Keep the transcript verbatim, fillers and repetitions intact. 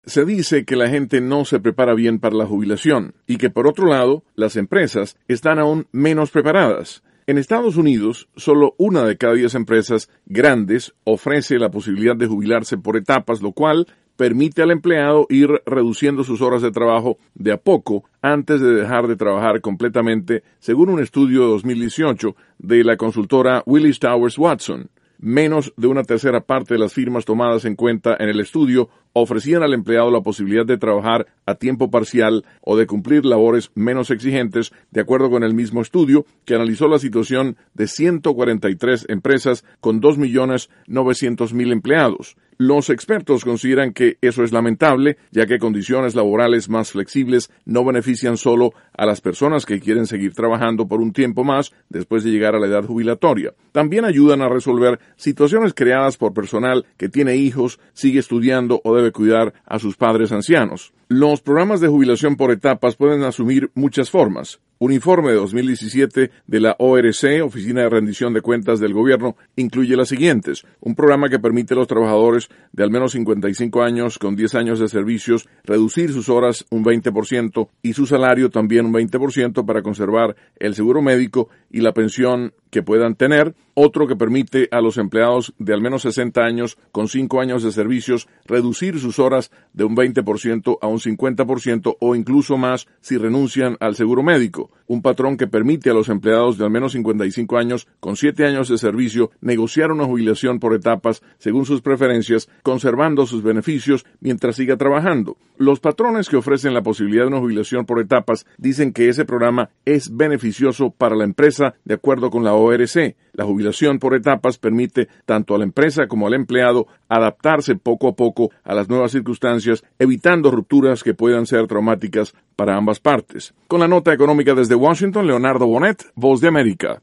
Se dice que la gente no se prepara bien para la jubilación y que, por otro lado, las empresas están aún menos preparadas. En Estados Unidos, solo una de cada diez empresas grandes ofrece la posibilidad de jubilarse por etapas, lo cual permite al empleado ir reduciendo sus horas de trabajo de a poco antes de dejar de trabajar completamente, según un estudio de dos mil dieciocho de la consultora Willis Towers Watson. Menos de una tercera parte de las firmas tomadas en cuenta en el estudio ofrecían al empleado la posibilidad de trabajar a tiempo parcial o de cumplir labores menos exigentes, de acuerdo con el mismo estudio que analizó la situación de ciento cuarenta y tres empresas con dos millones novecientos mil empleados. Los expertos consideran que eso es lamentable, ya que condiciones laborales más flexibles no benefician solo a las personas que quieren seguir trabajando por un tiempo más después de llegar a la edad jubilatoria. También ayudan a resolver situaciones creadas por personal que tiene hijos, sigue estudiando o debe cuidar a sus padres ancianos. Los programas de jubilación por etapas pueden asumir muchas formas. Un informe de dos mil diecisiete de la O R C, Oficina de Rendición de Cuentas del Gobierno, incluye las siguientes. Un programa que permite a los trabajadores de al menos cincuenta y cinco años con diez años de servicios reducir sus horas un veinte por ciento y su salario también un veinte por ciento para conservar el seguro médico y la pensión que puedan tener. Otro que permite a los empleados de al menos sesenta años con cinco años de servicios reducir sus horas de un veinte por ciento a un cincuenta por ciento o incluso más si renuncian al seguro médico. Un patrón que permite a los empleados de al menos cincuenta y cinco años con siete años de servicio negociar una jubilación por etapas según sus preferencias, conservando sus beneficios mientras siga trabajando. Los patrones que ofrecen la posibilidad de una jubilación por etapas dicen que ese programa es beneficioso para la empresa de acuerdo con la O R C. La jubilación por etapas permite tanto a la empresa como al empleado adaptarse poco a poco a las nuevas circunstancias, evitando rupturas que puedan ser traumáticas para ambas partes. Con la nota económica desde Washington, Leonardo Bonet, Voz de América.